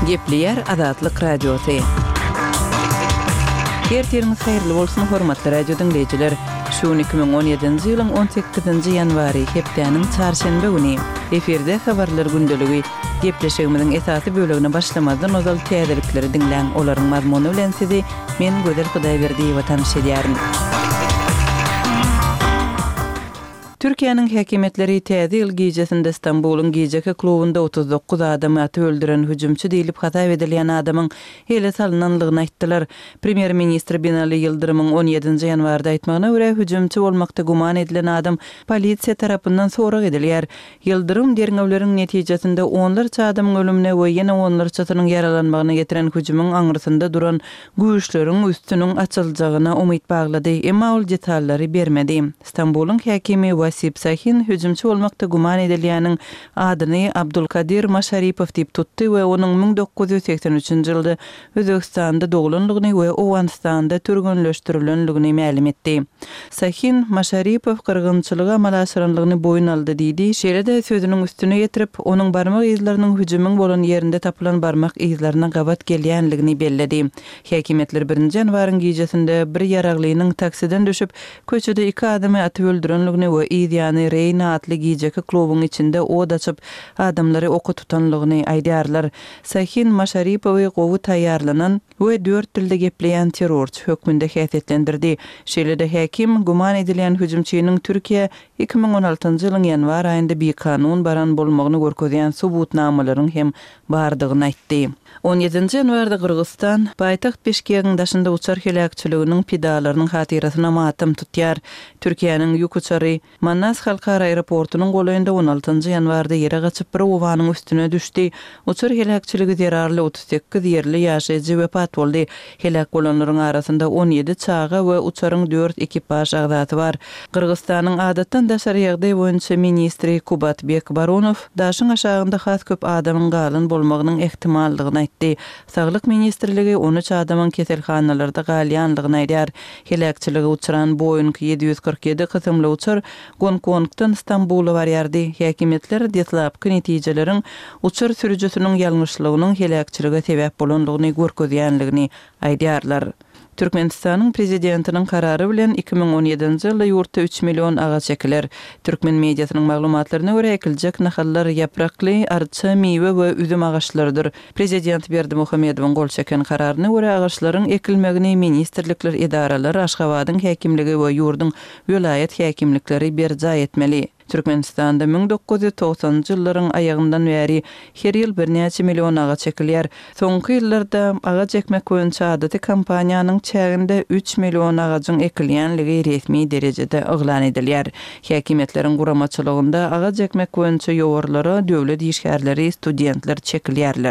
Gepleyer Azatlyk Radiosu. Ertiriniz hayırlı bolsun hormatly radio dinleyijiler. Şu 2017-nji ýylyň 18-nji ýanwary hepdeniň çarşembe güni eferde habarlar gündeligi gepleşigimiziň esasy bölegine başlamadan ozal täzelikleri dinleň. Olaryň mazmuny bilen sizi men Göder Hudaýberdiýewa tanysy edýärin. Türkiýanyň häkimetleri täze ýyl gijesinde Istanbulyň Gijeke klubunda 39 adamy atyp öldüren hüjümçi diýilip hata edilýän adamyň hele salynanlygyny aýtdylar. Premier ministr Binali Yıldırımyň 17-nji ýanwarda aýtmagyna görä hüjümçi bolmakda guman edilen adam polisiýa tarapyndan sorak edilýär. Yıldırım derňewleriň netijesinde onlarça adamyň ölümine we ýene onlarçasynyň yaralanmagyna getiren hüjümüň aňyrysynda duran güýçleriň üstüniň açyljagyna umyt baglady, emma ol detallary bermedi. Istanbulyň häkimi Wasip Sahin hüjümçi bolmakda guman edilýäniň adyny Abdulkadir Masharipov diýip tutdy we onuň 1983-nji ýylda Özbekistanda doglanlygyny we Owganistanda türgünleşdirilenligini ma'lum etdi. Sahin Masharipov kırgınçylyga amalaşyranlygyny boyun aldy diýdi. Şeýle-de sözüniň üstüne getirip onuň barmak izleriniň hüjümüň bolan ýerinde tapylan barmak izlerine gabat gelýänligini belledi. Häkimetler 1-nji ýanwaryň gijesinde bir ýaraglynyň taksiden düşüp köçede 2 adamy atyp öldürenligini we ýani Reyna atly Gijeke klubunyň içinde od açyp adamlary oku tutanlygyny aýdýarlar. Sahin Masharipowy gowy taýýarlanan we 4 dilde gepleýän terrorçy hökmünde häsiýetlendirdi. Şeýle-de häkim guman edilen hüjümçiniň Türkiýe 2016-njy ýylyň ýanwar aýynda bir kanun baran bolmagyny görkezýän subutnamalaryň hem bardygyny aýtdy. 17-nji ýanwarda Kyrgyzstan paýtaxt Beşkegiň daşynda uçar helakçylygynyň pidalarynyň hatirasyna matam tutýar. Türkiýanyň ýük uçary Manas halkara aeroportunyň golaýynda 16-njy ýanwarda ýere gaçyp bir owanyň üstüne düşdi. Uçar helakçylygy zerarly 38 ýerli ýaşaýjy wepat boldy. Helak bolanlaryň arasynda 17 çaga we uçaryň 4 ekipaż agdaty bar. Kyrgyzstanyň adatdan daşary ýagdaý boýunça ministri Kubatbek Baronow daşyň aşagynda has köp adamyň galyn bolmagynyň ehtimallygyny aýtdy. Saglyk ministrligi 13 adamyň keselhanalarda galýanlygyny aýdýar. Helakçylyga uçuran Boeing 747 kysymly uçar Gonkongdan Istanbula barýardy. Häkimetler detlapky netijeleriň uçur sürüjüsiniň ýalňyşlygynyň helakçylyga sebäp bolanlygyny görkezýänligini aýdýarlar. Türkmenistanyň prezidentiniň karary bilen 2017-nji ýylda ýurtda 3 million agaç ekiler. Türkmen mediasynyň maglumatlaryna görä ekiljek nahallar ýaprakly, arça, meýwe we üzüm agaçlarydyr. Prezident Berdimuhammedowyň gol çeken kararyna görä agaçlaryň ekilmegini ministrlikler, idaralar, Aşgabatyň häkimligi we ýurdun vilayet häkimlikleri berja etmeli. Türkmenistanda 1990-njy ýyllaryň aýagyndan bäri her ýyl bir näçe million agaç ekilýär. Soňky ýyllarda agaç ekmek boýunça adaty kampaniýanyň çäginde 3 million agaçyň ekilýänligi resmi derejede oglan edilýär. Häkimetleriň guramaçylygynda agaç ekmek boýunça ýogarlary, döwlet işgärleri, studentler çekilýärler.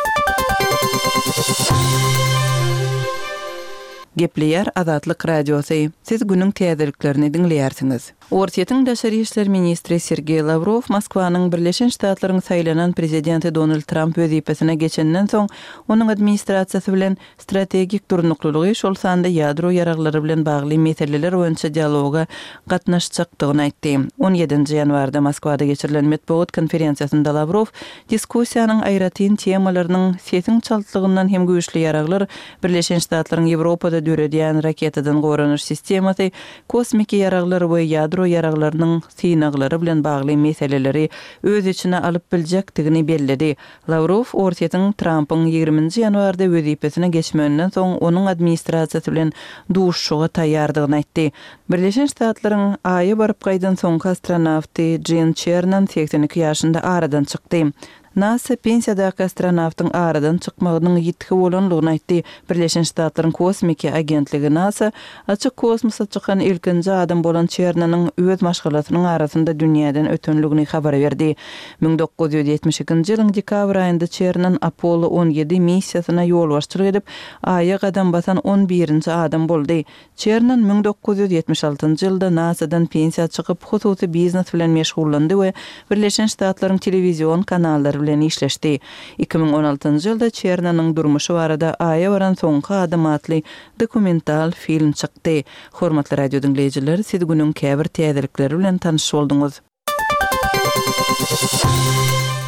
Gepleyer Azatlyk Radiosu. Siz günüň täzeliklerini dinleýärsiňiz. Ortiýetiň daşary işler ministri Sergey Lavrov Moskwanyň Birleşen Ştatlaryň saýlanan prezidenti Donald Trump wezipesine geçenden soň onuň administrasiýasy bilen strategik durnuklygy şol sanda ýadro ýaraglary bilen bagly meseleler boýunça dialoga gatnaşjakdygyny aýtdy. 17-nji ýanwarda Moskwada geçirilen matbuat konferensiýasynda Lavrov diskussiýanyň aýratyn temalarynyň sesiň çaltlygyndan hem güýçli ýaraglar Birleşen Ştatlaryň Ýewropada döredýän raketadan goranyş sistemasy, kosmik ýaraglar we ýadro ýaraglarynyň synaglary bilen bagly meseleleri öz içine alyp biljekdigini belledi. Lavrov ortiýetiň Trumpyň 20-nji ýanwarda wezipesine geçmegenden soň onuň administrasiýasy bilen duşşuga taýýardygyny aýtdy. Birleşen Ştatlaryň aýy baryp gaýdan soňky astronawty Gene Cernan 82 ýaşynda aradan çykdy. NASA pensiýadaky astronawtyň aradan çykmagynyň ýetki bolanlygyny aýtdy. Birleşen Ştatlaryň kosmik agentligi NASA açyk kosmosa çykan ilkinji adam bolan Çernanyň öz maşgalatynyň arasynda dünýäden ötenligini habar berdi. 1972-nji ýylyň dekabr aýynda Çernan Apollo 17 missiýasyna ýolbaşçylyk edip Aýa gadam basan 11-nji adam boldy. Çernan 1976-njy ýylda NASA-dan pensiýa çykyp hususy biznes bilen meşgullandy we Birleşen Ştatlaryň telewizion kanallary bilen işleşdi. 2016-njy ýylda Çernanyň durmuşy barada Aýa baran soňky adam atly dokumental film çykdy. Hormatly radio dinleýijiler, siz günüň käbir täzelikleri bilen tanyş bolduňuz.